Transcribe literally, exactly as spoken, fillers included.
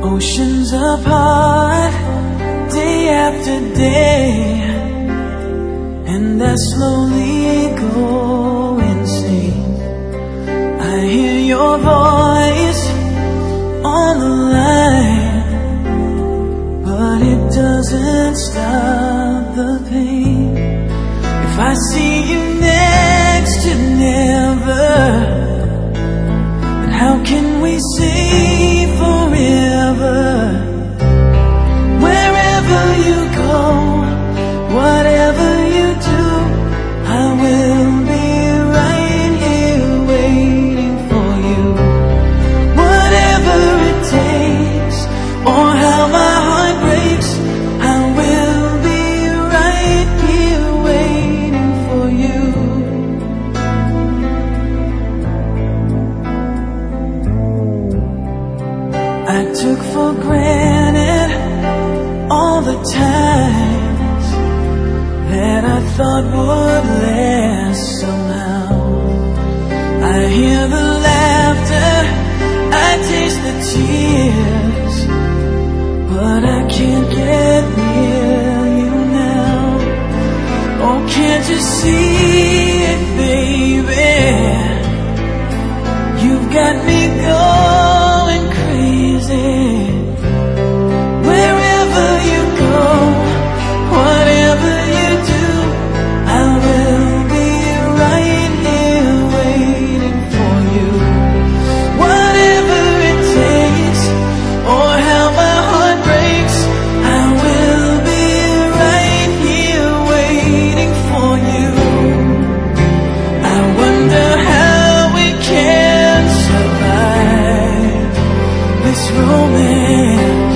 Oceans apart, day after day, and I slowly go insane. I hear your voice on the line, but it doesn't stop the pain. If I see you next to never, then how can we say forever? Wherever you go, whatever you do, I will be right here waiting for you. Whatever it takes, or how my heart breaks, I will be right here waiting for you. I took for granted all the times that I thought would last somehow. I hear the laughter, I taste the tears, but I can't get near you now. Oh, can't you see it, baby? You've got me going crazy. Wherever you go, whatever you do, I will be right here waiting for you. Whatever it takes, or how my heart breaks, I will be right here waiting for you. I wonder how we can survive this romance.